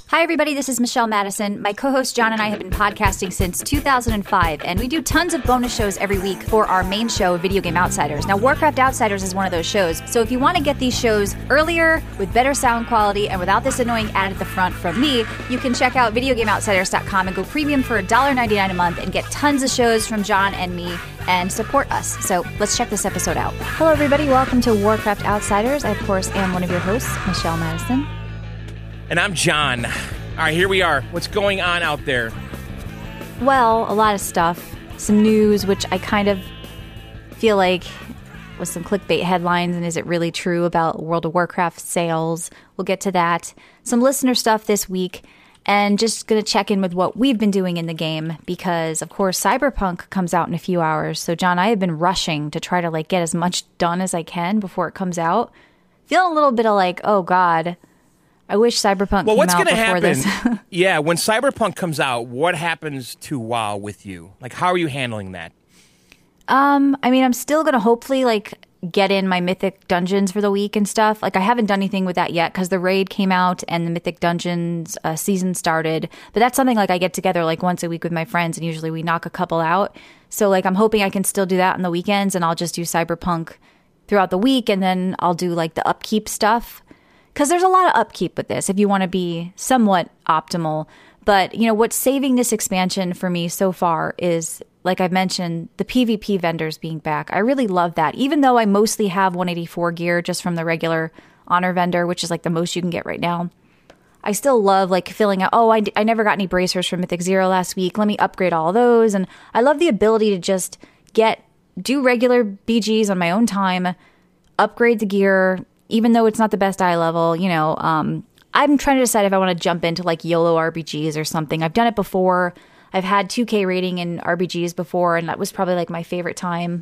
Hi, everybody. This is Michelle Madison. My co-host John and I have been podcasting since 2005, and we do tons of bonus shows every week for our main show, Video Game Outsiders. Now, Warcraft Outsiders is one of those shows, so if you want to get these shows earlier, with better sound quality, and without this annoying ad at the front from me, you can check out VideoGameOutsiders.com and go premium for $1.99 a month and get tons of shows from John and me and support us. So let's check this episode out. Hello, everybody. Welcome to Warcraft Outsiders. I, of course, am one of your hosts, Michelle Madison. And I'm John. All right, here we are. What's going on out there? Well, a lot of stuff. Some news, which I kind of feel like was some clickbait headlines, and is it really true about World of Warcraft sales? We'll get to that. Some listener stuff this week, and just going to check in with what we've been doing in the game, because, of course, Cyberpunk comes out in a few hours. So, John, I have been rushing to try to get as much done as I can before it comes out. Feeling a little bit of oh, God, I wish Cyberpunk came out before this. Yeah, when Cyberpunk comes out, what happens to WoW with you? How are you handling that? I'm still going to hopefully, get in my Mythic Dungeons for the week and stuff. I haven't done anything with that yet because the raid came out and the Mythic Dungeons season started. But that's something I get together once a week with my friends, and usually we knock a couple out. So, I'm hoping I can still do that on the weekends, and I'll just do Cyberpunk throughout the week, and then I'll do, the upkeep stuff. Because there's a lot of upkeep with this if you want to be somewhat optimal. But, what's saving this expansion for me so far is, like I've mentioned, the PvP vendors being back. I really love that. Even though I mostly have 184 gear just from the regular honor vendor, which is the most you can get right now, I still love filling out, I never got any bracers from Mythic Zero last week. Let me upgrade all those. And I love the ability to just do regular BGs on my own time, upgrade the gear, even though it's not the best eye level. I'm trying to decide if I want to jump into YOLO RPGs or something. I've done it before. I've had 2K rating in RPGs before, and that was probably my favorite time.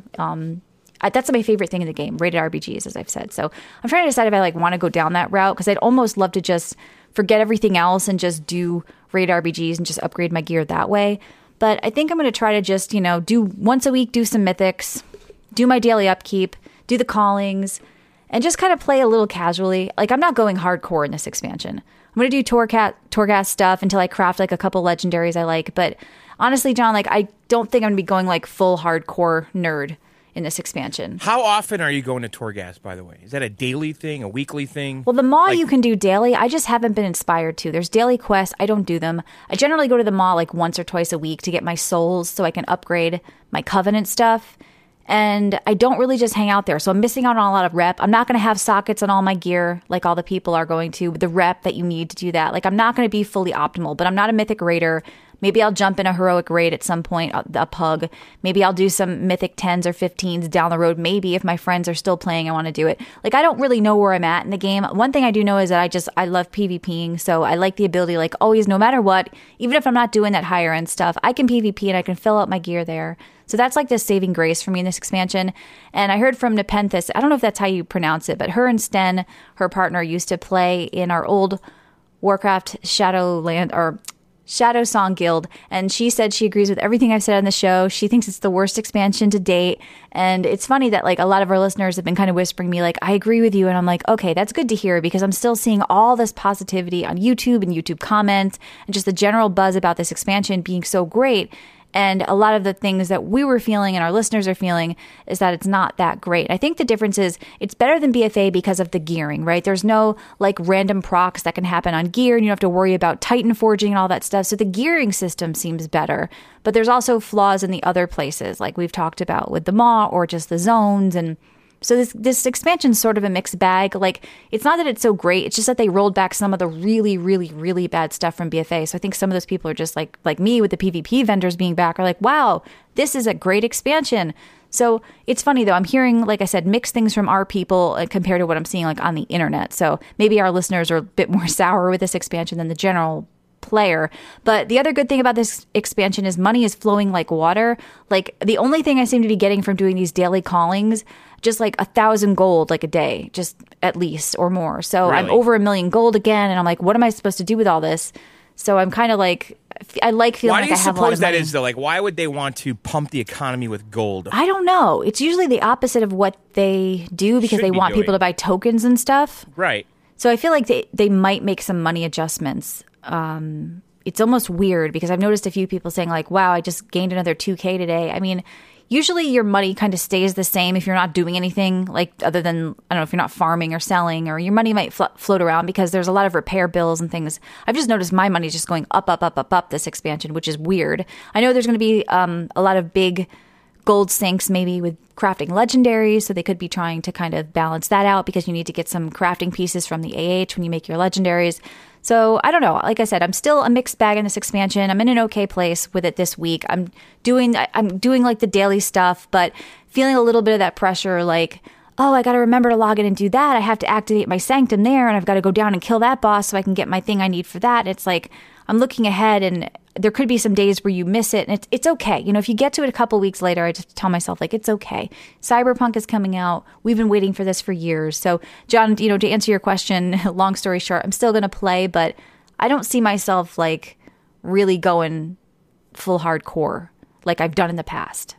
That's my favorite thing in the game, rated RPGs, as I've said. So I'm trying to decide if I want to go down that route, because I'd almost love to just forget everything else and just do rated RPGs and just upgrade my gear that way. But I think I'm going to try to just, do once a week, do some mythics, do my daily upkeep, do the callings, and just kind of play a little casually. I'm not going hardcore in this expansion. I'm going to do Torghast stuff until I craft a couple legendaries I like. But honestly, John, I don't think I'm going to be going full hardcore nerd in this expansion. How often are you going to Torghast, by the way? Is that a daily thing, a weekly thing? Well, the Maw you can do daily. I just haven't been inspired to. There's daily quests. I don't do them. I generally go to the Maw once or twice a week to get my souls so I can upgrade my Covenant stuff. And I don't really just hang out there. So I'm missing out on a lot of rep. I'm not going to have sockets on all my gear like all the people are going to, with the rep that you need to do that. I'm not going to be fully optimal, but I'm not a mythic raider. Maybe I'll jump in a heroic raid at some point, a pug. Maybe I'll do some mythic 10s or 15s down the road. Maybe if my friends are still playing, I want to do it. I don't really know where I'm at in the game. One thing I do know is that I love PvPing. So I like the ability, always, no matter what, even if I'm not doing that higher end stuff, I can PvP and I can fill out my gear there. So that's the saving grace for me in this expansion. And I heard from Nepenthes, I don't know if that's how you pronounce it, but her and Sten, her partner, used to play in our old Warcraft Shadowland or Shadow Song Guild, and she said she agrees with everything I've said on the show. She thinks it's the worst expansion to date. And it's funny that a lot of our listeners have been kind of whispering me I agree with you, and I'm okay, that's good to hear, because I'm still seeing all this positivity on YouTube and YouTube comments and just the general buzz about this expansion being so great. And a lot of the things that we were feeling and our listeners are feeling is that it's not that great. I think the difference is it's better than BFA because of the gearing, right? There's no random procs that can happen on gear, and you don't have to worry about Titan forging and all that stuff. So the gearing system seems better, but there's also flaws in the other places, like we've talked about with the Maw or just the zones. And so this expansion's sort of a mixed bag. It's not that it's so great. It's just that they rolled back some of the really, really, really bad stuff from BFA. So I think some of those people are just like me with the PvP vendors being back are wow, this is a great expansion. So it's funny, though. I'm hearing, like I said, mixed things from our people compared to what I'm seeing on the internet. So maybe our listeners are a bit more sour with this expansion than the general player. But the other good thing about this expansion is money is flowing like water. The only thing I seem to be getting from doing these daily callings, just 1,000 gold a day, just at least, or more. So really? I'm over 1 million gold again, and I'm what am I supposed to do with all this? So I'm kind of I feeling I have a lot of money. Why do you suppose that is, though? Why would they want to pump the economy with gold? I don't know. It's usually the opposite of what they do, because they want people to buy tokens and stuff. Right. So I feel they might make some money adjustments. it's almost weird because I've noticed a few people saying like, wow, I just gained another 2K today. I mean, usually your money kind of stays the same if you're not doing anything, like other than, I don't know, if you're not farming or selling, or your money might float around because there's a lot of repair bills and things. I've just noticed my money's just going up this expansion, which is weird. I know there's going to be a lot of big gold sinks maybe with crafting legendaries, so they could be trying to kind of balance that out because you need to get some crafting pieces from the AH when you make your legendaries. So I don't know. Like I said, I'm still a mixed bag in this expansion. I'm in an okay place with it this week. I'm doing like the daily stuff, but feeling a little bit of that pressure, like, oh, I got to remember to log in and do that. I have to activate my sanctum there, and I've got to go down and kill that boss so I can get my thing I need for that. It's like I'm looking ahead, and there could be some days where you miss it, and it's okay. You know, if you get to it a couple weeks later, I just tell myself, like, it's okay. Cyberpunk is coming out. We've been waiting for this for years. So, John, you know, to answer your question, long story short, I'm still going to play, but I don't see myself, like, really going full hardcore like I've done in the past.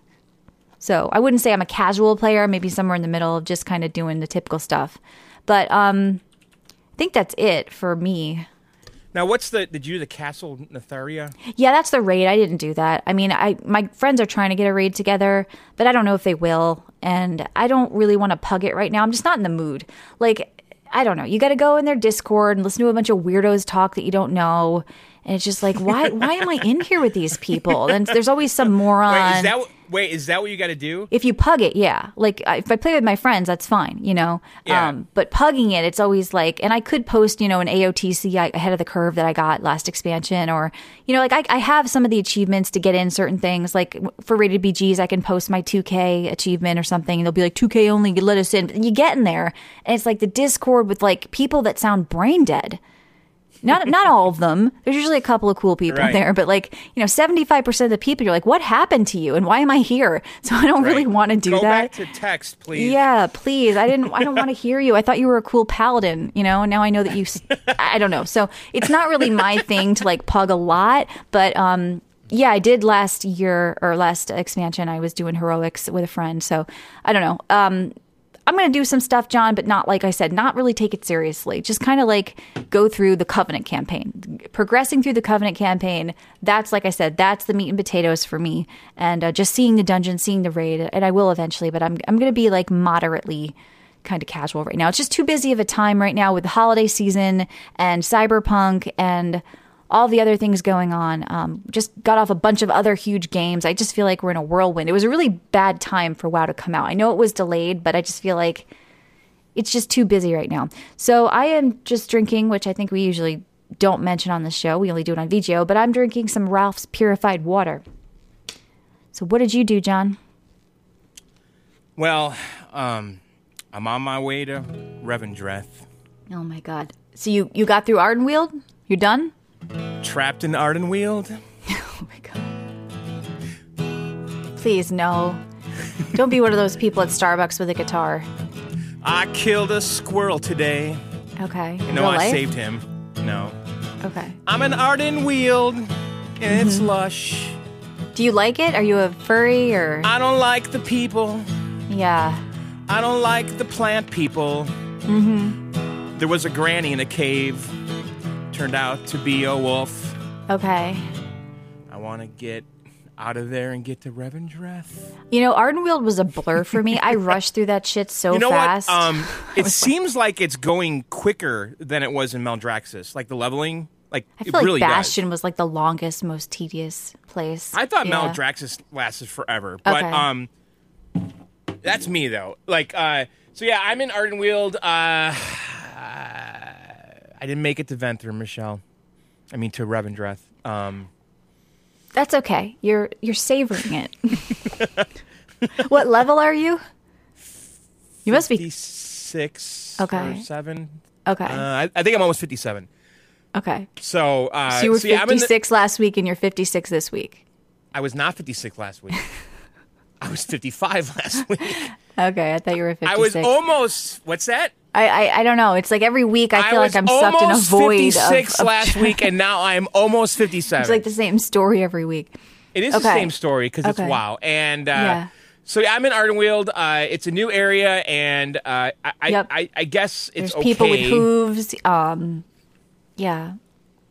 So I wouldn't say I'm a casual player, maybe somewhere in the middle of just kind of doing the typical stuff. But I think that's it for me. Now, did you do the Castle Netharia? Yeah, that's the raid. I didn't do that. I mean, my friends are trying to get a raid together, but I don't know if they will. And I don't really want to pug it right now. I'm just not in the mood. Like, I don't know. You got to go in their Discord and listen to a bunch of weirdos talk that you don't know. And it's just like, why am I in here with these people? And there's always some moron. Wait, is that what you got to do? If you pug it, yeah. Like, if I play with my friends, that's fine, you know? Yeah. But pugging it, it's always like, and I could post, you know, an AOTC ahead of the curve that I got last expansion, or, you know, like I have some of the achievements to get in certain things. Like for rated BGs, I can post my 2K achievement or something, and they'll be like, 2K only, let us in. And you get in there, and it's like the Discord with like people that sound brain dead. Not all of them. There's usually a couple of cool people right. there, but like, you know, 75% of the people, you're like, what happened to you? And why am I here? So I don't really want to do Go that. Go back to text, please. Yeah, please. I don't want to hear you. I thought you were a cool paladin, you know, and now I know that I don't know. So it's not really my thing to like pug a lot, but, yeah, I did last expansion. I was doing heroics with a friend. So I don't know. I'm going to do some stuff, John, but not, like I said, not really take it seriously. Just kind of like go through the Covenant campaign. Progressing through the Covenant campaign, that's, like I said, that's the meat and potatoes for me. And just seeing the dungeon, seeing the raid, and I will eventually, but I'm going to be like moderately kind of casual right now. It's just too busy of a time right now with the holiday season and Cyberpunk and all the other things going on. Just got off a bunch of other huge games. I just feel like we're in a whirlwind. It was a really bad time for WoW to come out. I know it was delayed, but I just feel like it's just too busy right now. So I am just drinking, which I think we usually don't mention on the show. We only do it on VGO, but I'm drinking some Ralph's Purified Water. So what did you do, John? Well, I'm on my way to Revendreth. Oh my God. So you got through Ardenweald? You're done? Trapped in Ardenweald. Oh my God. Please, no. Don't be one of those people at Starbucks with a guitar. I killed a squirrel today. Okay. No, I saved him. No. Okay. I'm in Ardenweald, and it's lush. Do you like it? Are you a furry or? I don't like the people. Yeah. I don't like the plant people. Mm-hmm. There was a granny in a cave. Turned out to be a wolf. Okay. I want to get out of there and get to Revendreth. You know, Ardenweald was a blur for me. I rushed through that shit so fast. What? It seems like it's going quicker than it was in Maldraxxus. Like the leveling, like I feel it really like Bastion does. was like the longest, most tedious place. I thought Maldraxxus lasted forever, but that's me though. Like, so yeah, I'm in Ardenweald. I didn't make it to Venthyr, Michelle. I mean, to Revendreth. That's okay. You're savoring it. What level are you? You must be 56 or 7. Okay. I think I'm almost 57. Okay. So you were 56 last week and you're 56 this week. I was not 56 last week. I was 55 last week. Okay, I thought you were 56. I was almost. What's that? I don't know. It's like every week I feel like I'm sucked in a void. 56 last week, and now I'm almost 57. It's like the same story every week. It is the same story because it's WoW. And so I'm in Ardenweald. It's a new area, and I guess it's There's people with hooves. Yeah.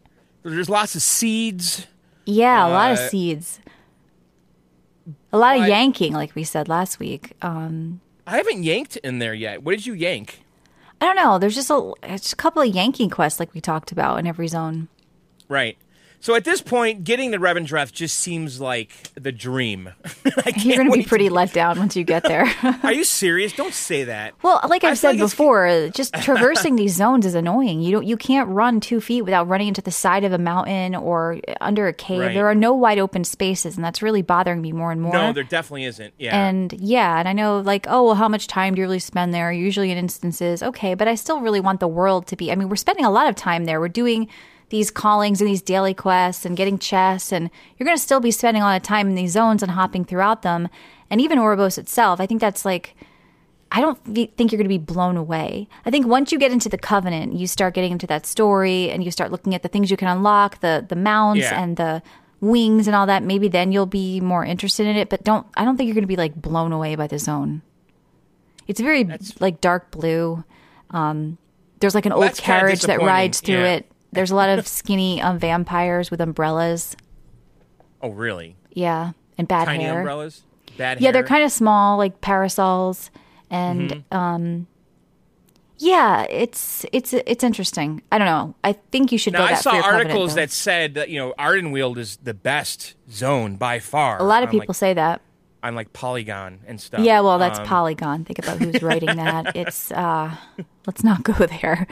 There's lots of seeds. Yeah, a lot of seeds. A lot of but- yanking, like we said last week. I haven't yanked in there yet. What did you yank? I don't know. There's just a couple of yanking quests like we talked about in every zone. Right. So at this point, getting the Revendreth just seems like the dream. You're going to be pretty let down once you get there. Are you serious? Don't say that. Well, like I've said feel like before, just traversing these zones is annoying. You can't run 2 feet without running into the side of a mountain or under a cave. Right. There are no wide open spaces, and that's really bothering me more and more. No, there definitely isn't. Yeah. And I know, like, oh, well, how much time do you really spend there? Usually in instances, okay, but I still really want the world to be. I mean, we're spending a lot of time there. We're doing these callings and these daily quests and getting chests, and you're going to still be spending a lot of time in these zones and hopping throughout them. And even Oribos itself, I think that's like, I don't think you're going to be blown away. I think once you get into the Covenant, you start getting into that story and you start looking at the things you can unlock, the mounts and the wings and all that. Maybe then you'll be more interested in it, but I don't think you're going to be like blown away by the zone. It's very like dark blue. There's like an old carriage that rides through it. There's a lot of skinny vampires with umbrellas. Oh, really? Yeah, and bad Tiny hair. umbrellas? Bad hair? Yeah, they're kind of small, like parasols. And yeah, it's interesting. I don't know. I think you should Now, go I that saw for your articles Covenant, though. that said that, Ardenweald is the best zone by far. A lot of people say that. On like Polygon and stuff. Yeah, well, that's Polygon. Think about who's writing that. It's let's not go there.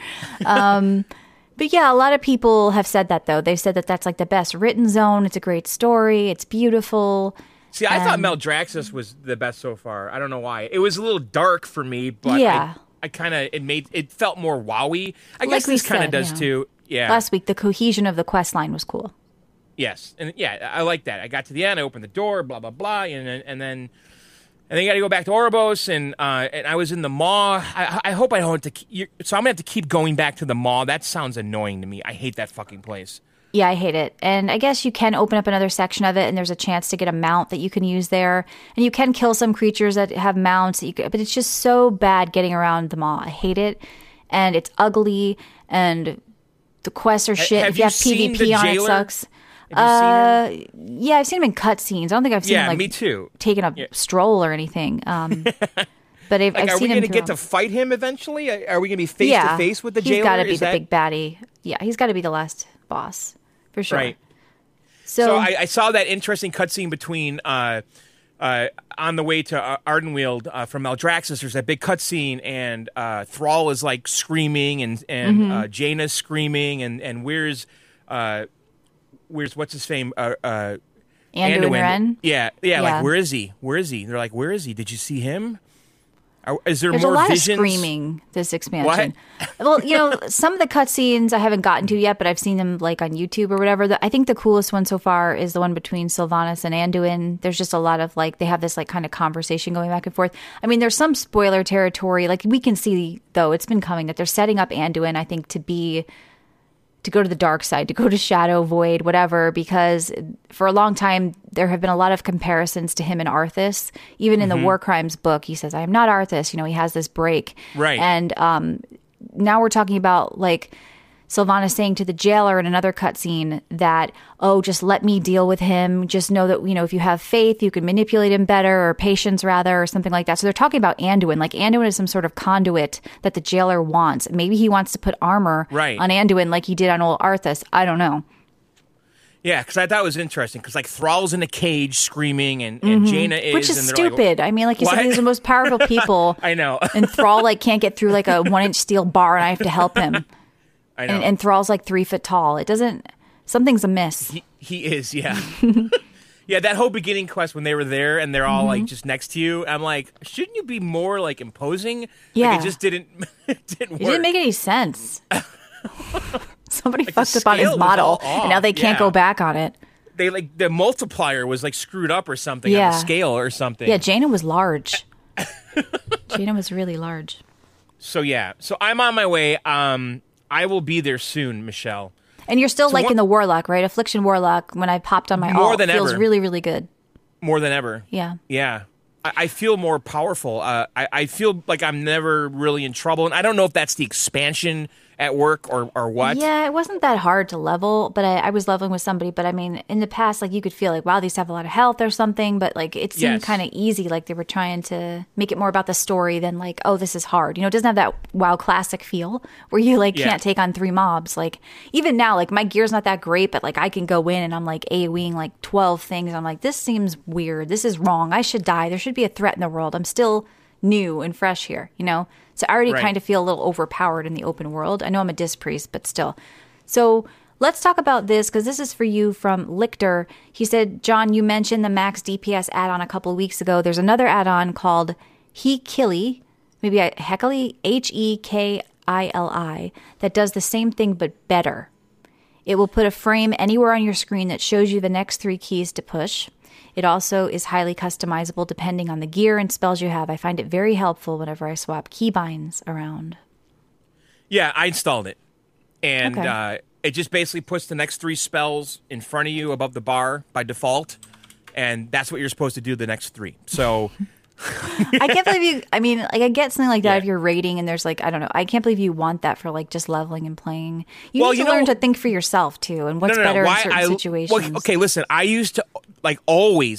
But yeah, a lot of people have said that, though. They've said that that's like the best written zone. It's a great story. It's beautiful. See, I thought Maldraxxus was the best so far. I don't know why. It was a little dark for me, but yeah. I kind of it felt more wowy. I Like guess we this kind of said, does yeah. too. Yeah. Last week, the cohesion of the quest line was cool. Yes, and yeah, I like that. I got to the end, I opened the door, blah blah blah, and then you got to go back to Oribos, and I was in the maw. I hope I don't have to. So I'm gonna have to keep going back to the maw. That sounds annoying to me. I hate that fucking place. Yeah, I hate it. And I guess you can open up another section of it, and there's a chance to get a mount that you can use there. And you can kill some creatures that have mounts, but it's just so bad getting around the maw. I hate it, and it's ugly, and the quests are shit. If you have PvP on it, sucks. Have you seen him? Yeah, I've seen him in cutscenes. I don't think I've seen him me too. taking a stroll or anything. But I've are we seen him. Going to get to fight him eventually? Are we going to be face to face with the jailer? He's got to be the big baddie. Yeah, he's got to be the last boss for sure. Right. So I saw that interesting cutscene between on the way to Ardenweald from Maldraxxus. There's that big cutscene, and Thrall is like screaming, and Jaina's screaming, and where's what's his name? Anduin Wrenne? Yeah. Like, where is he? Where is he? They're like, where is he? Did you see him? Is there There's more a lot visions? of screaming this expansion. Well, some of the cutscenes I haven't gotten to yet, but I've seen them like on YouTube or whatever. I think the coolest one so far is the one between Sylvanas and Anduin. There's just a lot of like, they have this like kind of conversation going back and forth. I mean, there's some spoiler territory. Like we can see, though, it's been coming that they're setting up Anduin, I think, to go to the dark side, to go to Shadow, Void, whatever, because for a long time, there have been a lot of comparisons to him and Arthas. Even in the War Crimes book, he says, I am not Arthas. He has this break. Right. And now we're talking about, like, Sylvanas saying to the jailer in another cutscene that, oh, just let me deal with him. Just know that, if you have faith, you can manipulate him better, or patience, rather, or something like that. So they're talking about Anduin. Like, Anduin is some sort of conduit that the jailer wants. Maybe he wants to put armor on Anduin like he did on old Arthas. I don't know. Yeah, because I thought it was interesting. Because, like, Thrall's in a cage screaming, and Jaina is. Which is and stupid. Like, I mean, like you said, these are the most powerful people. I know. And Thrall, like, can't get through, like, a 1-inch steel bar, and I have to help him. I know. And Thrall's like 3 foot tall. It doesn't. Something's amiss. He is, yeah. Yeah, that whole beginning quest when they were there and they're all like just next to you. I'm like, shouldn't you be more like imposing? Yeah, like, it just didn't. It didn't work. It didn't make any sense. Somebody fucked up on his model, and now they can't go back on it. They like the multiplier was like screwed up or something on the scale or something. Yeah, Jaina was large. Jaina was really large. So I'm on my way. I will be there soon, Michelle. And you're still liking the Warlock, right? Affliction Warlock, when I popped on my alt, feels really, really good. More than ever. Yeah. Yeah. I feel more powerful. I feel like I'm never really in trouble. And I don't know if that's the expansion at work or what? Yeah, it wasn't that hard to level, but I was leveling with somebody. But I mean, in the past, like you could feel like, wow, these have a lot of health or something. But like it seemed kind of easy. Like they were trying to make it more about the story than like, oh, this is hard. You know, it doesn't have that WoW Classic feel where you like can't take on 3 mobs. Like even now, like my gear's not that great, but like I can go in and I'm like AoEing like 12 things. I'm like, this seems weird. This is wrong. I should die. There should be a threat in the world. I'm still new and fresh here, you know? So I already kind of feel a little overpowered in the open world. I know I'm a disc priest, but still. So let's talk about this because this is for you from Lichter. He said, John, you mentioned the max DPS add-on a couple of weeks ago. There's another add-on called Hekili, maybe Hekili, Hekili, that does the same thing but better. It will put a frame anywhere on your screen that shows you the next 3 keys to push. It also is highly customizable depending on the gear and spells you have. I find it very helpful whenever I swap keybinds around. Yeah, I installed it. And it just basically puts the next 3 spells in front of you above the bar by default. And that's what you're supposed to do the next 3. So... I can't believe you... I mean, like I get something like that if you're raiding and there's like, I don't know. I can't believe you want that for like just leveling and playing. You need to learn to think for yourself too and what's better in certain situations. Well, okay, listen. I used to... like always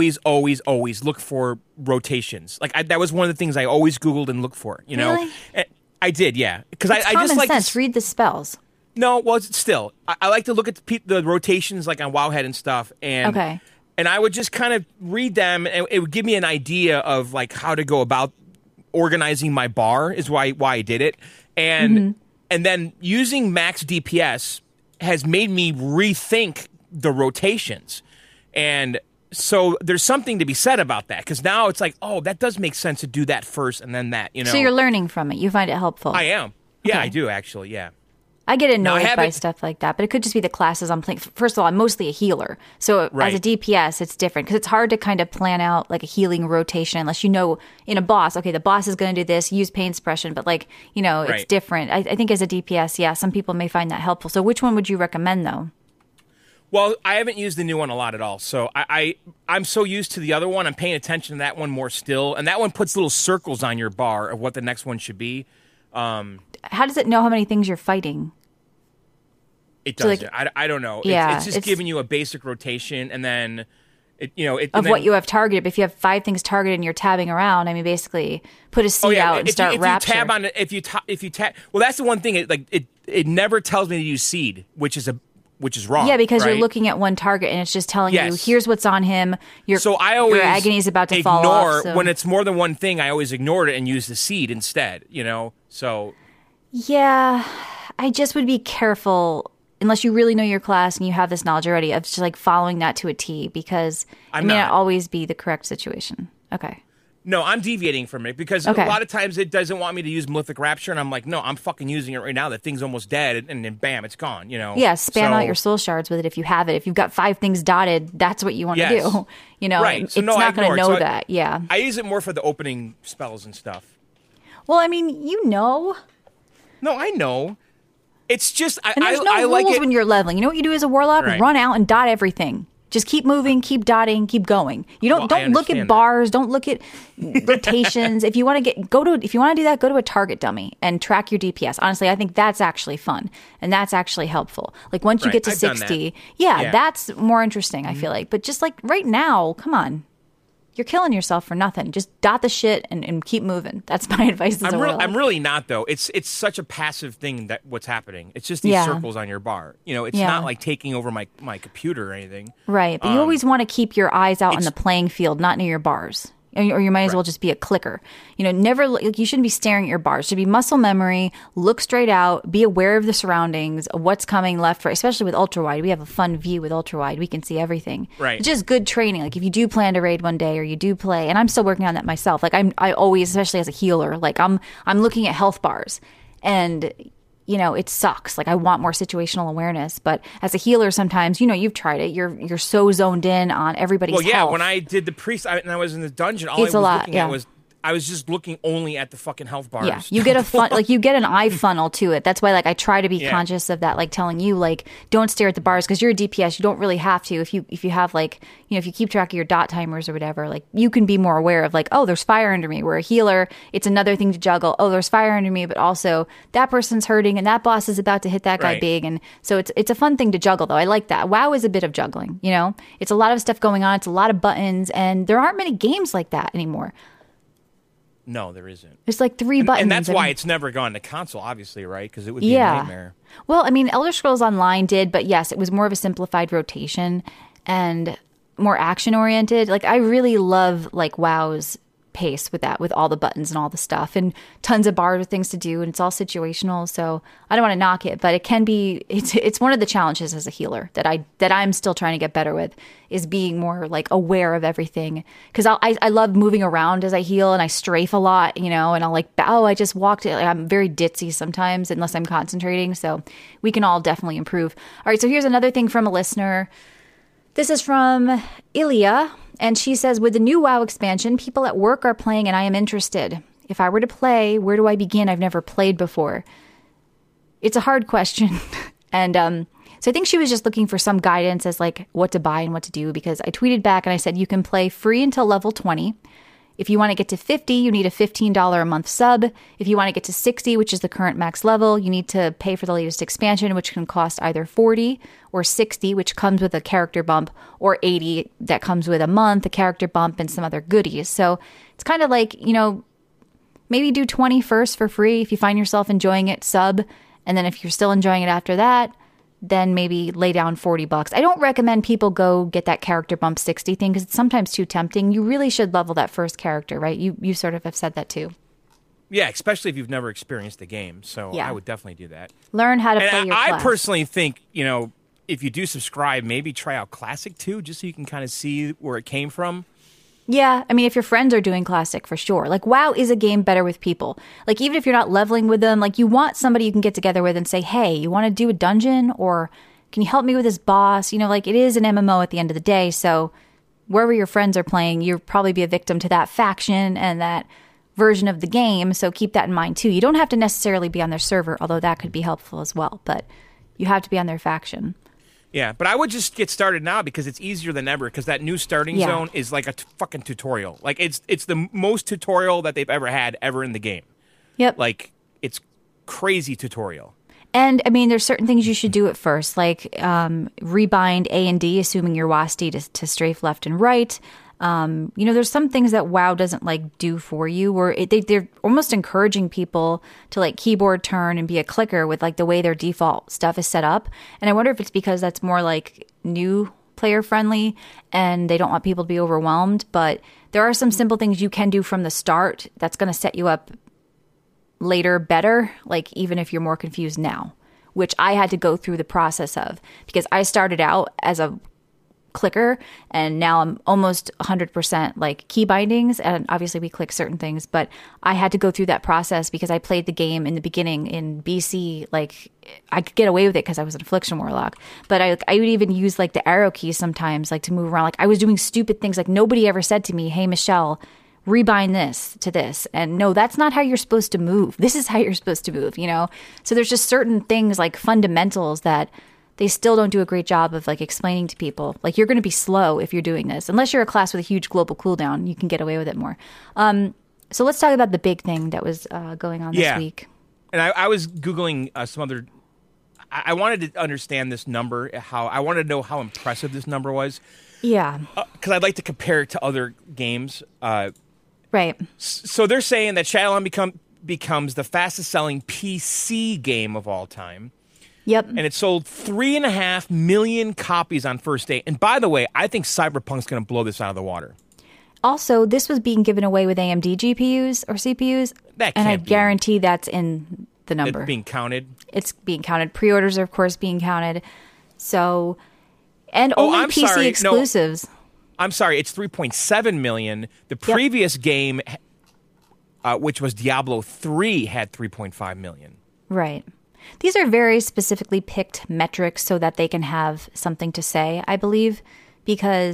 look for rotations. Like that was one of the things I always Googled and looked for. You know, really? I did, yeah. Because I just like sense. Read the spells. No, well, still, I like to look at the rotations, like on Wowhead and stuff, and and I would just kind of read them, and it would give me an idea of like how to go about organizing my bar. Is why I did it, and then using max DPS has made me rethink the rotations. And so there's something to be said about that because now it's like, oh, that does make sense to do that first and then that, you know. So you're learning from it. You find it helpful. I am. Yeah, I do actually, yeah. I get annoyed by stuff like that, but it could just be the classes I'm playing. First of all, I'm mostly a healer. So as a DPS, it's different because it's hard to kind of plan out like a healing rotation unless you know in a boss, okay, the boss is going to do this, use pain suppression, but like, you know, it's different. I think as a DPS, yeah, some people may find that helpful. So which one would you recommend though? Well, I haven't used the new one a lot at all, so I'm so used to the other one. I'm paying attention to that one more still, and that one puts little circles on your bar of what the next one should be. How does it know how many things you're fighting? It doesn't. So like, I don't know. Yeah, it's just giving you a basic rotation, and then what you have targeted. But if you have 5 things targeted and you're tabbing around, I mean, basically put a seed out and start Rapture. If you tab on it, if you tab, well, that's the one thing. It never tells me to use seed, which is wrong. Yeah, because you're looking at one target and it's just telling you, here's what's on him. Your agony is about to fall off. So. When it's more than one thing, I always ignored it and use the seed instead, you know? So. Yeah, I just would be careful, unless you really know your class and you have this knowledge already, of just like following that to a T because it may not always be the correct situation. Okay. No, I'm deviating from it because a lot of times it doesn't want me to use Malefic Rapture, and I'm like, no, I'm fucking using it right now. That thing's almost dead, and then bam, it's gone, you know? Yeah, spam out your soul shards with it if you have it. If you've got 5 things dotted, that's what you want to do. You know, it's not going to know that, yeah. I use it more for the opening spells and stuff. Well, I mean, you know. No, I know. It's just, there's no rules like it when you're leveling. You know what you do as a warlock? Right. Run out and dot everything. Just keep moving, keep dotting, keep going. You don't look at bars, don't look at rotations. If you want to do that, go to a target dummy and track your DPS. Honestly, I think that's actually fun and that's actually helpful. Like once you get to 60, that's more interesting, I feel like. But just like right now, come on. You're killing yourself for nothing. Just dot the shit and keep moving. That's my advice as a warlock. I'm really not, though. It's such a passive thing that what's happening. It's just these circles on your bar. You know, it's not like taking over my computer or anything. Right, but you always want to keep your eyes out on the playing field, not near your bars. Or you might as well just be a clicker. You know, you shouldn't be staring at your bars. It should be muscle memory, look straight out, be aware of the surroundings, of what's coming left, right, especially with ultra wide. We have a fun view with ultra wide. We can see everything. Right. It's just good training. Like if you do plan to raid one day or you do play, and I'm still working on that myself. Like I always, especially as a healer, like I'm looking at health bars and you know, it sucks. Like I want more situational awareness, but as a healer, sometimes, you know, you've tried it. You're so zoned in on everybedy's health. When I did the priest and I was in the dungeon, all I was looking at was I was just looking only at the fucking health bars. Yeah, you get you get an eye funnel to it. That's why like I try to be conscious of that, like telling you like don't stare at the bars because you're a DPS. You don't really have to. If you have like if you keep track of your dot timers or whatever, like you can be more aware of like, oh, there's fire under me. Where a healer, it's another thing to juggle. Oh, there's fire under me, but also that person's hurting and that boss is about to hit that guy big, and so it's a fun thing to juggle though. I like that. WoW is a bit of juggling. It's a lot of stuff going on. It's a lot of buttons, and there aren't many games like that anymore. No, there isn't. It's like 3 buttons. And that's why it's never gone to console, obviously, right? Because it would be a nightmare. Well, I mean, Elder Scrolls Online did, but yes, it was more of a simplified rotation and more action-oriented. Like, I really love, like, WoW's pace with that, with all the buttons and all the stuff, and tons of bars with things to do, and it's all situational, so I don't want to knock it, but it can be, it's one of the challenges as a healer that I'm still trying to get better with, is being more like aware of everything, because I love moving around as I heal, and I strafe a lot, and I'll like, oh, I just walked it. I'm very ditzy sometimes unless I'm concentrating, so we can all definitely improve. All right, so here's another thing from a listener. This is from Ilya, and she says, with the new WoW expansion, people at work are playing and I am interested. If I were to play, where do I begin? I've never played before. It's a hard question. And so I think she was just looking for some guidance as like what to buy and what to do, because I tweeted back and I said, you can play free until level 20. If you want to get to 50, you need a $15 a month sub. If you want to get to 60, which is the current max level, you need to pay for the latest expansion, which can cost either 40 or 60, which comes with a character bump, or 80 that comes with a month, a character bump, and some other goodies. So it's kind of like, maybe do 20 first for free if you find yourself enjoying it, sub. And then if you're still enjoying it after that, then maybe lay down $40. I don't recommend people go get that character bump 60 thing because it's sometimes too tempting. You really should level that first character, right? You sort of have said that too. Yeah, especially if you've never experienced the game. So I would definitely do that. Learn how to play your class. I personally think, if you do subscribe, maybe try out Classic too, just so you can kind of see where it came from. Yeah, I mean, if your friends are doing Classic, for sure. Like, WoW is a game better with people. Like, even if you're not leveling with them, like, you want somebody you can get together with and say, hey, you want to do a dungeon? Or can you help me with this boss? Like, it is an MMO at the end of the day, so wherever your friends are playing, you'll probably be a victim to that faction and that version of the game, so keep that in mind, too. You don't have to necessarily be on their server, although that could be helpful as well, but you have to be on their faction. Yeah, but I would just get started now because it's easier than ever, because that new starting zone is like a fucking tutorial. Like, it's the most tutorial that they've ever had ever in the game. Yep. Like, it's crazy tutorial. And, I mean, there's certain things you should do at first, like rebind A and D, assuming you're WASD, to strafe left and right. There's some things that WoW doesn't like do for you, where they're almost encouraging people to like keyboard turn and be a clicker with like the way their default stuff is set up. And I wonder if it's because that's more like new player friendly and they don't want people to be overwhelmed. But there are some simple things you can do from the start that's going to set you up later better, like even if you're more confused now, which I had to go through the process of, because I started out as a clicker and now I'm almost 100% like key bindings, and obviously we click certain things, but I had to go through that process because I played the game in the beginning in BC. Like, I could get away with it because I was an Affliction Warlock, but I would even use like the arrow keys sometimes, like to move around. Like, I was doing stupid things. Like, nobody ever said to me, hey Michelle, rebind this to this, and no, that's not how you're supposed to move. This is how you're supposed to move, so there's just certain things like fundamentals that they still don't do a great job of like explaining to people. Like, you're going to be slow if you're doing this. Unless you're a class with a huge global cooldown, you can get away with it more. So let's talk about the big thing that was going on this week. And I was Googling some other... I wanted to understand this number, I wanted to know how impressive this number was. Yeah. Because I'd like to compare it to other games. Right. So they're saying that Shadowrun becomes the fastest selling PC game of all time. Yep. And it sold 3.5 million copies on first day. And by the way, I think Cyberpunk's going to blow this out of the water. Also, this was being given away with AMD GPUs or CPUs. And I guarantee that's in the number. It's being counted? It's being counted. Pre-orders are, of course, being counted. So, and only PC exclusives. No, I'm sorry, it's 3.7 million. The previous game, which was Diablo 3, had 3.5 million. Right. These are very specifically picked metrics so that they can have something to say, I believe, because,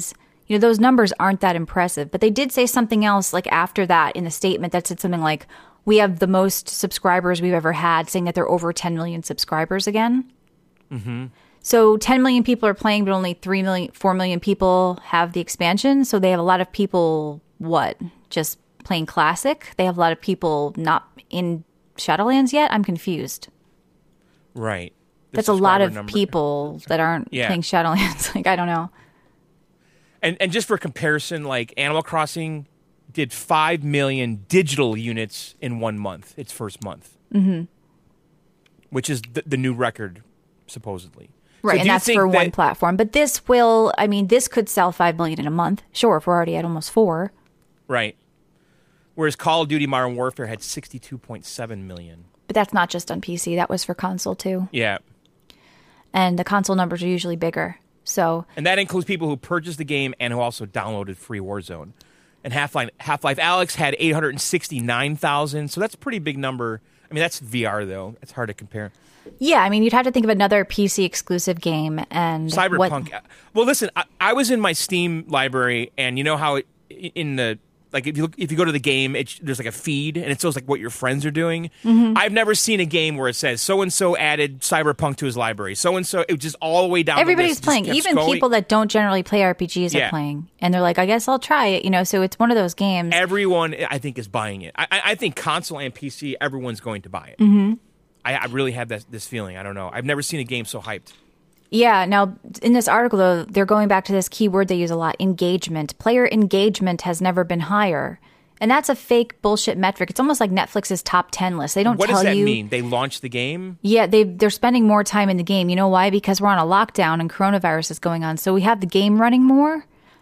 those numbers aren't that impressive. But they did say something else like after that in the statement that said something like, we have the most subscribers we've ever had, saying that they're over 10 million subscribers again. Mm-hmm. So 10 million people are playing, but only 4 million people have the expansion. So they have a lot of people, just playing Classic? They have a lot of people not in Shadowlands yet? I'm confused. Right. That's a lot of people that aren't playing Shadowlands. Like, I don't know. And just for comparison, like Animal Crossing did 5 million digital units in 1 month, its first month, which is the new record, supposedly. Right, so and that's for one platform. But this this could sell 5 million in a month. Sure, if we're already at almost 4. Right. Whereas Call of Duty Modern Warfare had 62.7 million. But that's not just on PC. That was for console, too. Yeah. And the console numbers are usually bigger. And that includes people who purchased the game and who also downloaded free Warzone. And Half-Life Alyx had 869,000, so that's a pretty big number. I mean, that's VR, though. It's hard to compare. Yeah, I mean, you'd have to think of another PC-exclusive game. And Cyberpunk. Well, listen, I was in my Steam library, and you know how if you go to the game, there's like a feed, and it shows like what your friends are doing. Mm-hmm. I've never seen a game where it says so and so added Cyberpunk to his library. So and so, it just all the way down. Everybody's playing, even people that don't generally play RPGs are playing, and they're like, I guess I'll try it. So it's one of those games. Everyone, I think, is buying it. I think console and PC, everyone's going to buy it. Mm-hmm. I really have this feeling. I don't know. I've never seen a game so hyped. Yeah. Now, in this article, though, they're going back to this keyword they use a lot, engagement. Player engagement has never been higher. And that's a fake bullshit metric. It's almost like Netflix's top 10 list. They don't tell you. What does that mean? They launched the game? Yeah, they're spending more time in the game. You know why? Because we're on a lockdown and coronavirus is going on. So we have the game running more.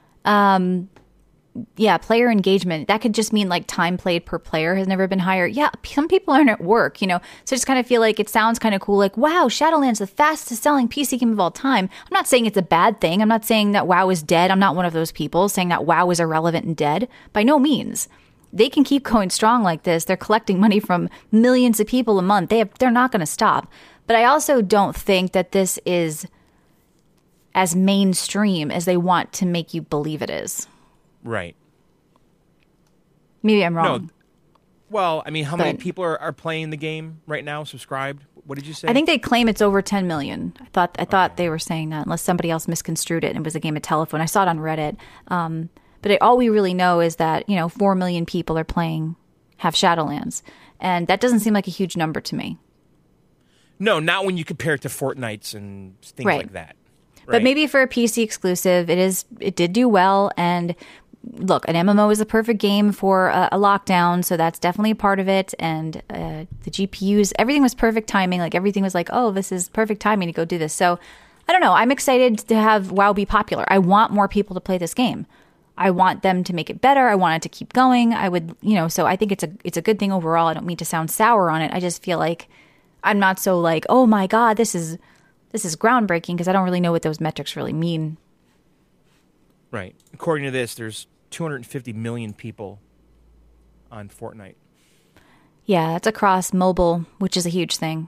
Yeah, player engagement. That could just mean like time played per player has never been higher. Yeah, some people aren't at work, So I just kind of feel like it sounds kind of cool. Like, wow, Shadowlands, the fastest selling PC game of all time. I'm not saying it's a bad thing. I'm not saying that WoW is dead. I'm not one of those people saying that WoW is irrelevant and dead. By no means. They can keep going strong like this. They're collecting money from millions of people a month. They're not going to stop. But I also don't think that this is as mainstream as they want to make you believe it is. Right. Maybe I'm wrong. No. Well, I mean, how many people are playing the game right now, subscribed? What did you say? I think they claim it's over 10 million. I thought they were saying that, unless somebody else misconstrued it and it was a game of telephone. I saw it on Reddit. But all we really know is that, 4 million people are playing, have Shadowlands. And that doesn't seem like a huge number to me. No, not when you compare it to Fortnites and things like that. Right? But maybe for a PC exclusive, it did do well. And look, an MMO is a perfect game for a lockdown, so that's definitely a part of it. And the GPUs, everything was perfect timing. Like everything was like, oh, this is perfect timing to go do this. So I don't know. I'm excited to have WoW be popular. I want more people to play this game. I want them to make it better. I want it to keep going. I would, so I think it's a good thing overall. I don't mean to sound sour on it. I just feel like I'm not so like, oh my God, this is groundbreaking, because I don't really know what those metrics really mean. Right. According to this, there's 250 million people on Fortnite. Yeah, that's across mobile, which is a huge thing.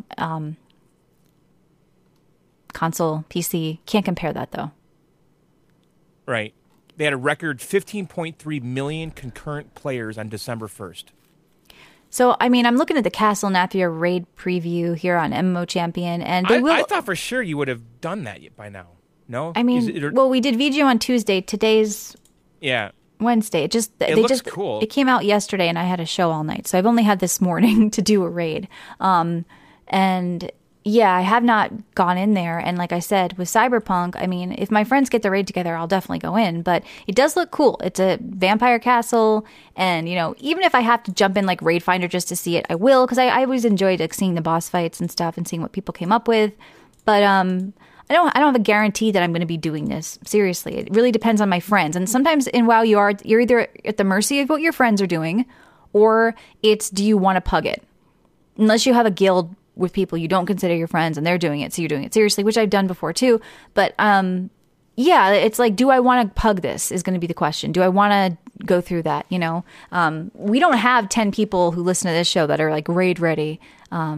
Console, PC, can't compare that though. Right. They had a record 15.3 million concurrent players on December 1st. So, I mean, I'm looking at the Castle Nathria raid preview here on MMO Champion, and I thought for sure you would have done that by now. No? I mean, we did VGO on Tuesday. Today's Wednesday. It looks cool. It came out yesterday, and I had a show all night, so I've only had this morning to do a raid. And yeah, I have not gone in there. And like I said, with Cyberpunk, I mean, if my friends get the raid together, I'll definitely go in. But it does look cool. It's a vampire castle. And, even if I have to jump in like Raid Finder just to see it, I will. Because I always enjoyed like seeing the boss fights and stuff and seeing what people came up with. But I don't have a guarantee that I'm going to be doing this. Seriously, it really depends on my friends. And sometimes in WoW, you're either at the mercy of what your friends are doing, or it's, do you want to pug it? Unless you have a guild with people you don't consider your friends and they're doing it, so you're doing it seriously, which I've done before too. But yeah, it's like, do I want to pug this is going to be the question. Do I want to go through that? We don't have 10 people who listen to this show that are like raid ready.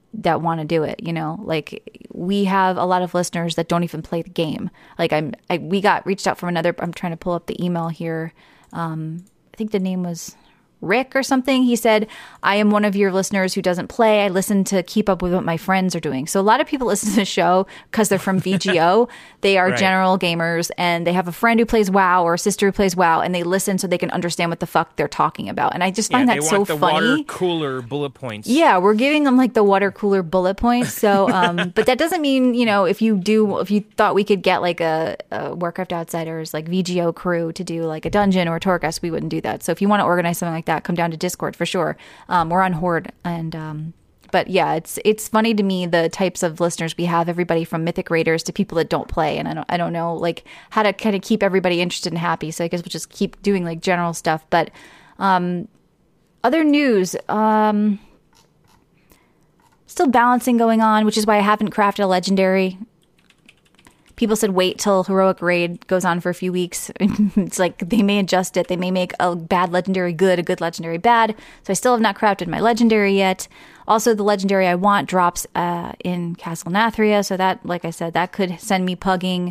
that want to do it, you know? Like, we have a lot of listeners that don't even play the game. Like, we got reached out from another, I'm trying to pull up the email here. I think the name was Rick or something. He said, I am one of your listeners who doesn't play. I listen to keep up with what my friends are doing. So a lot of people listen to the show because they're from VGO. They are general gamers, and they have a friend who plays WoW or a sister who plays WoW, and they listen so they can understand what the fuck they're talking about. And I just find that so funny. They want the water cooler bullet points. Yeah, we're giving them like the water cooler bullet points. So, but that doesn't mean, you know, if you thought we could get like a Warcraft Outsiders, like VGO crew to do like a dungeon or a Torghast, we wouldn't do that. So if you want to organize something like that, come down to Discord for sure. We're on Horde, and but yeah, it's funny to me the types of listeners we have. Everybody from Mythic Raiders to people that don't play, and I don't know like how to kind of keep everybody interested and happy. So I guess we'll just keep doing like general stuff. But other news, still balancing going on, which is why I haven't crafted a legendary. People said wait till Heroic Raid goes on for a few weeks. It's like they may adjust it. They may make a bad legendary good, a good legendary bad. So I still have not crafted my legendary yet. Also, the legendary I want drops in Castle Nathria. So that, like I said, that could send me pugging.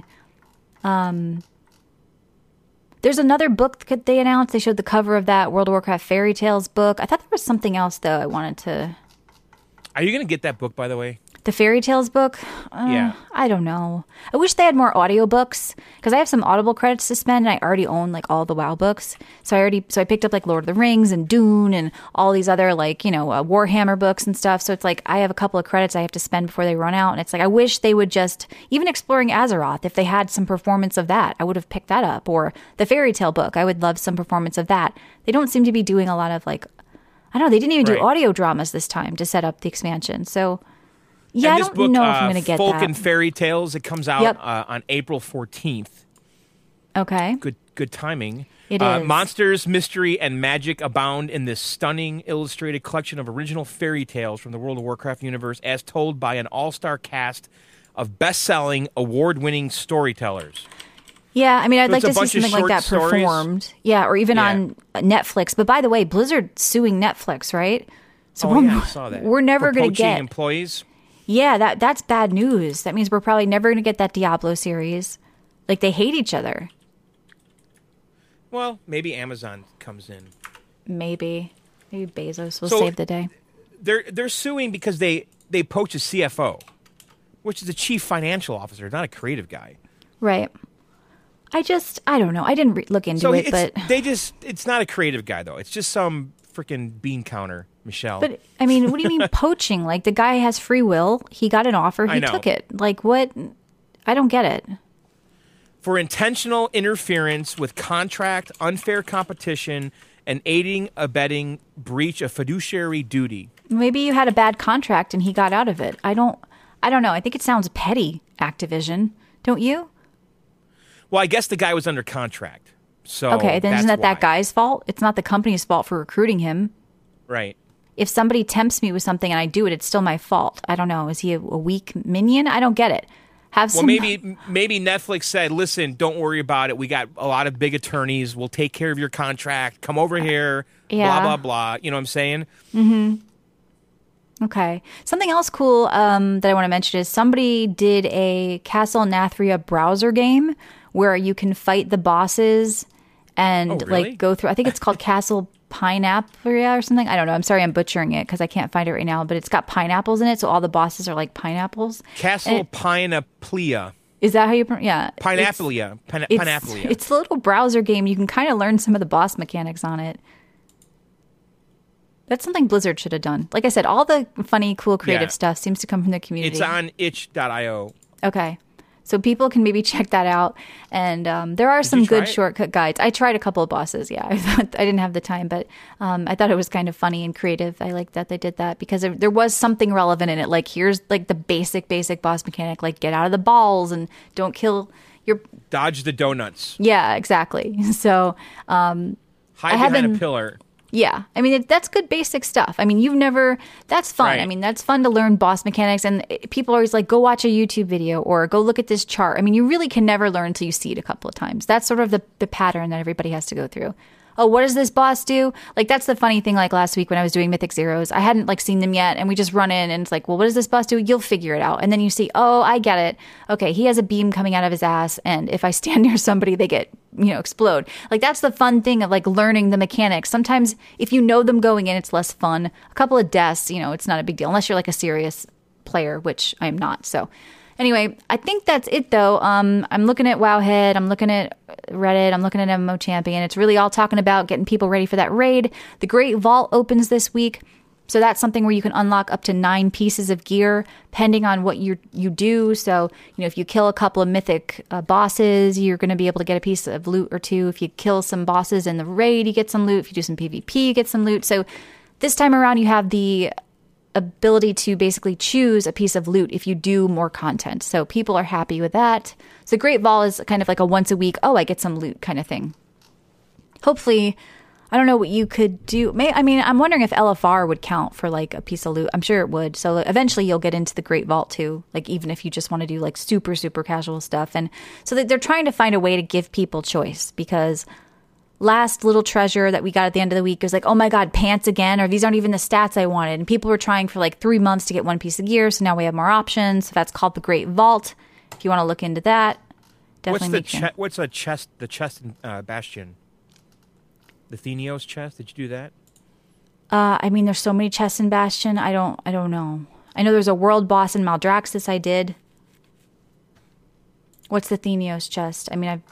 There's another book that they announced. They showed the cover of that World of Warcraft Fairy Tales book. I thought there was something else, though, I wanted to... Are you going to get that book, by the way? The Fairy Tales book? Yeah. I don't know. I wish they had more audiobooks because I have some Audible credits to spend and I already own like all the WoW books. So I picked up like Lord of the Rings and Dune and all these other like, you know, Warhammer books and stuff. So it's like I have a couple of credits I have to spend before they run out. And it's like I wish they would just, even Exploring Azeroth, if they had some performance of that, I would have picked that up. Or the Fairy Tale book, I would love some performance of that. They don't seem to be doing a lot of like, I don't know, they didn't even do audio dramas this time to set up the expansion. So... yeah, I don't know if I'm going to get Folk that. and Fairy Tales, it comes out on April 14th. Okay. Good timing. It is. Monsters, mystery, and magic abound in this stunning illustrated collection of original fairy tales from the World of Warcraft universe as told by an all-star cast of best-selling, award-winning storytellers. Yeah, I mean, I'd like to see something like that performed. Yeah, or even on Netflix. But by the way, Blizzard's suing Netflix, right? So I saw that. We're never going to get... employees? Yeah, that's bad news. That means we're probably never going to get that Diablo series. Like, they hate each other. Well, maybe Amazon comes in. Maybe Bezos will save the day. They're suing because they poach a CFO, which is a chief financial officer, not a creative guy. Right. I don't know. I didn't look into it, but... it's not a creative guy, though. It's just some freaking bean counter, Michelle. But, I mean, what do you mean poaching? Like, the guy has free will. He got an offer. He took it. Like, what? I don't get it. For intentional interference with contract, unfair competition, and aiding, abetting breach of fiduciary duty. Maybe you had a bad contract and he got out of it. I don't know. I think it sounds petty, Activision. Don't you? Well, I guess the guy was under contract. So okay, then isn't that guy's fault? It's not the company's fault for recruiting him. Right. If somebody tempts me with something and I do it, it's still my fault. I don't know. Is he a weak minion? I don't get it. Maybe Netflix said, listen, don't worry about it. We got a lot of big attorneys. We'll take care of your contract. Come over here. Blah, blah, blah. You know what I'm saying? Mm-hmm. Okay. Something else cool that I want to mention is somebody did a Castle Nathria browser game where you can fight the bosses and like go through. I think it's called Castle Pineapple or something. I don't know. I'm sorry I'm butchering it because I can't find it right now, but it's got pineapples in it, so all the bosses are like pineapples. Castle Pineapplea. Is that how you pronounce? Yeah. Pineapplea. Pineapplea. It's a little browser game. You can kind of learn some of the boss mechanics on it. That's something Blizzard should have done. Like I said, all the funny, cool, creative stuff seems to come from the community. It's on itch.io. Okay. So people can maybe check that out. And there are some good shortcut guides. I tried a couple of bosses. Yeah, I didn't have the time, but I thought it was kind of funny and creative. I like that they did that because there was something relevant in it. Like here's like the basic boss mechanic, like get out of the balls and don't kill your... Dodge the donuts. Yeah, exactly. So... hide behind a pillar. Yeah. I mean, that's good basic stuff. I mean, that's fun. Right. I mean, that's fun to learn boss mechanics. And people are always like, go watch a YouTube video or go look at this chart. I mean, you really can never learn until you see it a couple of times. That's sort of the pattern that everybody has to go through. oh, what does this boss do? Like, that's the funny thing. Like last week when I was doing Mythic Zeros, I hadn't like seen them yet. And we just run in and it's like, well, what does this boss do? You'll figure it out. And then you see, oh, I get it. Okay, he has a beam coming out of his ass. And if I stand near somebody, they get, explode. Like, that's the fun thing of like learning the mechanics. Sometimes if you know them going in, it's less fun. A couple of deaths, it's not a big deal unless you're like a serious player, which I'm not. So anyway, I think that's it though. I'm looking at Wowhead, I'm looking at Reddit, I'm looking at MMO Champion. It's really all talking about getting people ready for that raid. The Great Vault opens this week. So that's something where you can unlock up to 9 pieces of gear, depending on what you do. So, if you kill a couple of mythic bosses, you're going to be able to get a piece of loot or 2. If you kill some bosses in the raid, you get some loot. If you do some PvP, you get some loot. So this time around, you have the ability to basically choose a piece of loot if you do more content. So people are happy with that. So Great Vault is kind of like a once a week, I get some loot kind of thing. Hopefully, I don't know what you could do. I'm wondering if LFR would count for like a piece of loot. I'm sure it would. So eventually you'll get into the Great Vault too. Like even if you just want to do like super, super casual stuff. And so they're trying to find a way to give people choice, because last little treasure that we got at the end of the week was like, oh my God, pants again, or these aren't even the stats I wanted. And people were trying for like 3 months to get one piece of gear. So now we have more options. So that's called the Great Vault. If you want to look into that, definitely. What's the chest in Bastion? The Thenios chest? Did you do that? There's so many chests in Bastion. I don't know. I know there's a world boss in Maldraxxus I did. What's the Thenios chest?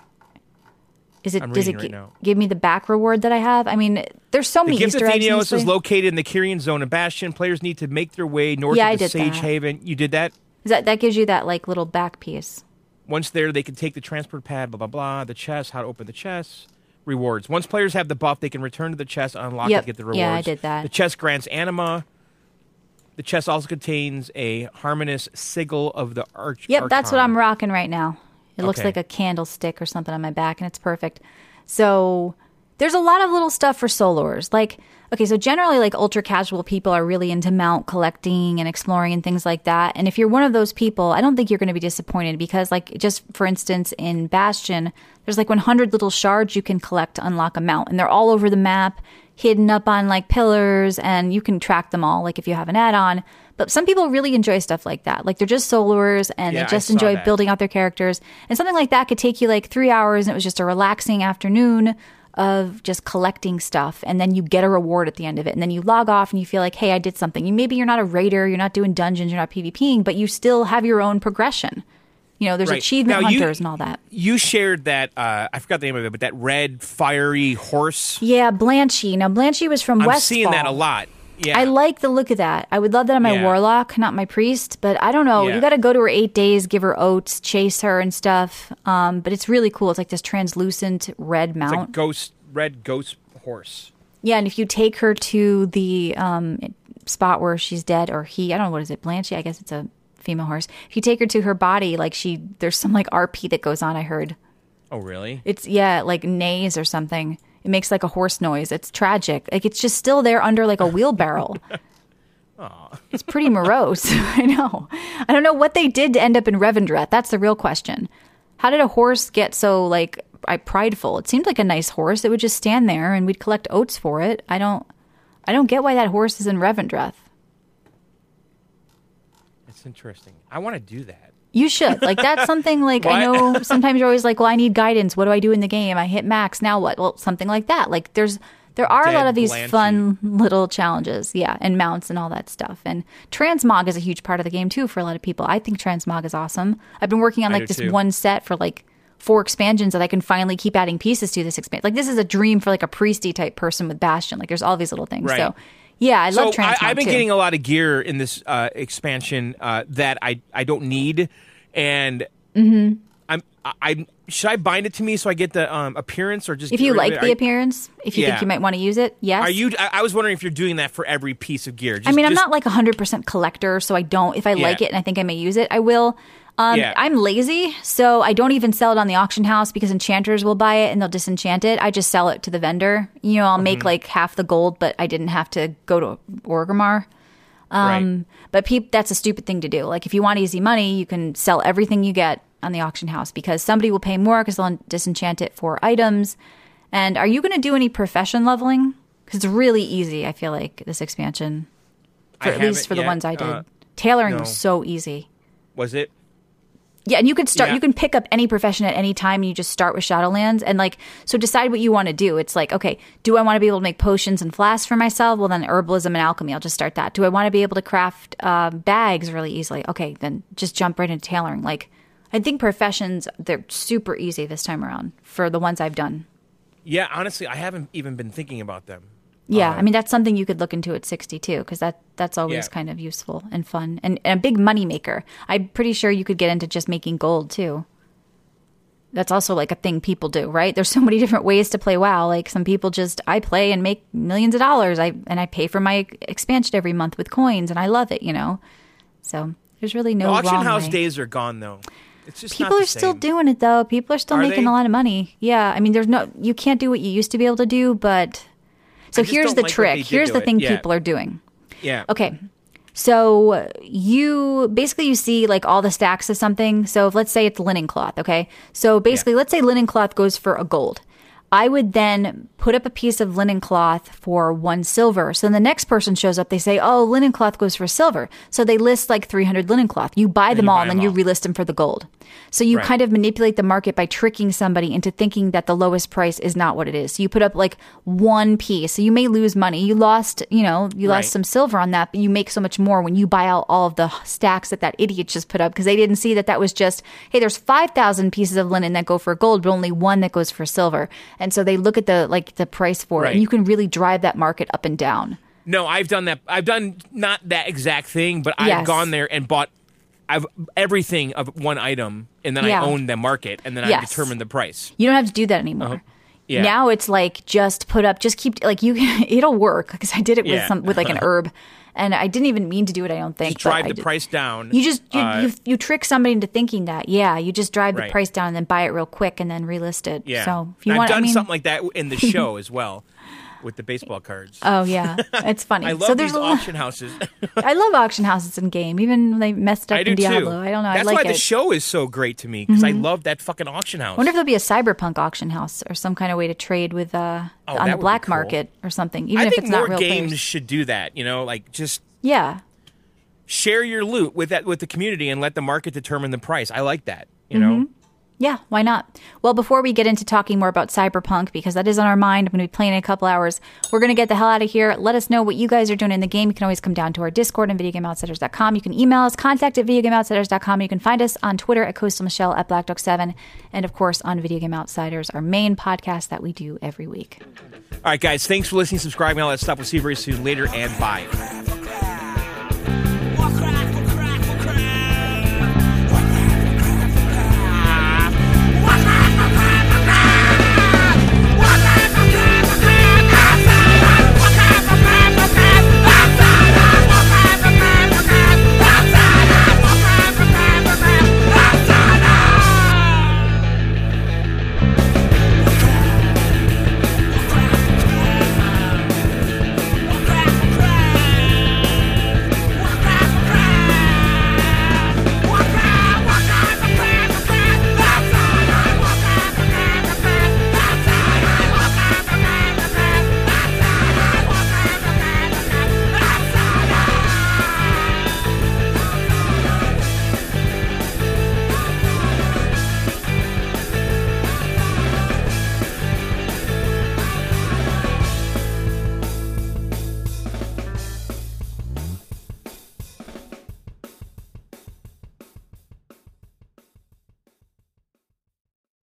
Does it give me the back reward that I have? There's so many Easter eggs. The gift of Thenios is located in the Kyrian zone of Bastion. Players need to make their way north of the Sage Haven. You did that? That gives you that like little back piece. Once there, they can take the transport pad, blah, blah, blah, the chest, how to open the chest. Rewards. Once players have the buff, they can return to the chest, unlock it, get the rewards. Yeah, I did that. The chest grants anima. The chest also contains a harmonious sigil of the Archon. Yep, that's what I'm rocking right now. It looks like a candlestick or something on my back, and it's perfect. So there's a lot of little stuff for soloers. So generally, like ultra casual people are really into mount collecting and exploring and things like that. And if you're one of those people, I don't think you're going to be disappointed, because just for instance, in Bastion, there's like 100 little shards you can collect to unlock a mount, and they're all over the map, hidden up on like pillars, and you can track them all, like if you have an add-on. But some people really enjoy stuff like that. Like they're just soloers and they just enjoy building out their characters. And something like that could take you like 3 hours, and it was just a relaxing afternoon of just collecting stuff, and then you get a reward at the end of it, and then you log off and you feel like, hey, I did something. Maybe you're not a raider, you're not doing dungeons, you're not PvPing, but you still have your own progression. There's achievement hunters and all that. You shared that, I forgot the name of it, but that red fiery horse. Yeah, Blanchy. Now, Blanchy was from Westfall. I'm seeing that a lot. Yeah. I like the look of that. I would love that on my warlock, not my priest, but I don't know. Yeah. You got to go to her 8 days, give her oats, chase her and stuff. But it's really cool. It's like this translucent red mount. It's like red ghost horse. Yeah, and if you take her to the spot where she's dead, or I don't know, what is it, Blanchy? I guess it's a female horse. If you take her to her body, there's some like RP that goes on, I heard. Oh, really? It's, like neighs or something. It makes like a horse noise. It's tragic. Like it's just still there under like a wheelbarrow. It's pretty morose. I know. I don't know what they did to end up in Revendreth. That's the real question. How did a horse get so prideful? It seemed like a nice horse. It would just stand there and we'd collect oats for it. I don't get why that horse is in Revendreth. It's interesting. I want to do that. You should. That's something I know sometimes you're always like, well, I need guidance. What do I do in the game? I hit max. Now what? Well, something like that. There are a lot of these Blanchy. fun little challenges. Yeah. And mounts and all that stuff. And transmog is a huge part of the game too for a lot of people. I think transmog is awesome. I've been working on this one set for 4 expansions that I can finally keep adding pieces to this expansion. This is a dream for a priesty type person with Bastion. There's all these little things. Right. So yeah, I love transmog I've been too. getting a lot of gear in this expansion that I don't need, and should I bind it to me so I get the appearance, or just if you like the appearance, if you think you might want to use it? Yes. Are you? I was wondering if you're doing that for every piece of gear. I'm not 100% collector, so I don't. If I like it and I think I may use it, I will. I'm lazy, so I don't even sell it on the auction house because enchanters will buy it and they'll disenchant it. I just sell it to the vendor. I'll make half the gold, but I didn't have to go to Orgrimmar. Right. But that's a stupid thing to do. If you want easy money, you can sell everything you get on the auction house because somebody will pay more because they'll disenchant it for items. And are you going to do any profession leveling? Because it's really easy, I feel like, this expansion. At least for the ones I did. Tailoring was so easy. Was it? Yeah, and you could start. You can pick up any profession at any time, and you just start with Shadowlands, and so decide what you want to do. It's like, okay, do I want to be able to make potions and flasks for myself? Well, then herbalism and alchemy, I'll just start that. Do I want to be able to craft bags really easily? Okay, then just jump right into tailoring. I think professions, they're super easy this time around for the ones I've done. Yeah, honestly, I haven't even been thinking about them. Yeah, I mean, that's something you could look into at 62 because that's always kind of useful and fun and a big money maker. I'm pretty sure you could get into just making gold too. That's also a thing people do, right? There's so many different ways to play WoW. Some people I play and make millions of dollars. I pay for my expansion every month with coins and I love it, So there's really no auction wrong house way. days are gone though. It's just people are still doing it though. People are still making a lot of money. Yeah, I mean, you can't do what you used to be able to do, but. So here's the trick. Here's the thing people are doing. Yeah. Okay. So you see all the stacks of something. So let's say it's linen cloth. Okay. So basically, let's say linen cloth goes for a gold. I would then put up a piece of linen cloth for 1 silver. So then the next person shows up, they say, oh, linen cloth goes for silver. So they list 300 linen cloth. You buy them all and then you relist them for the gold. So you kind of manipulate the market by tricking somebody into thinking that the lowest price is not what it is. So you put up one piece. So you may lose money. You lost, lost some silver on that, but you make so much more when you buy out all of the stacks that idiot just put up because they didn't see that was just, hey, there's 5,000 pieces of linen that go for gold, but only 1 that goes for silver. And so they look at the price for it, and you can really drive that market up and down. No, I've done that. I've done not that exact thing, but I've gone there and bought everything of one item, and then I own the market, and then I determine the price. You don't have to do that anymore. Yeah. Now it's just put up, just keep it'll work because I did it with an herb. And I didn't even mean to do it, I don't think. Just drive the price down. You trick somebody into thinking that. Yeah, you just drive the price down and then buy it real quick and then relist it. Yeah. So if I've done something like that in the show as well with the baseball cards. Oh, yeah. It's funny. I love these auction houses. I love auction houses in game, even when they messed up in Diablo. Too. I don't know. That's why the show is so great to me because I love that fucking auction house. I wonder if there'll be a cyberpunk auction house or some kind of way to trade with on the black market or something, even if it's not real players. I think more games should do that, just... Yeah. Share your loot with the community and let the market determine the price. I like that, you know? Yeah, why not? Well, before we get into talking more about Cyberpunk, because that is on our mind, I'm going to be playing in a couple hours. We're going to get the hell out of here. Let us know what you guys are doing in the game. You can always come down to our Discord at VideoGameOutsiders.com. You can email us, contact@VideoGameOutsiders.com. You can find us on Twitter at CoastalMichelle, at BlackDog7, and of course on Video Game Outsiders, our main podcast that we do every week. All right, guys, thanks for listening, subscribing, all that stuff. We'll see you very soon. Later, and bye.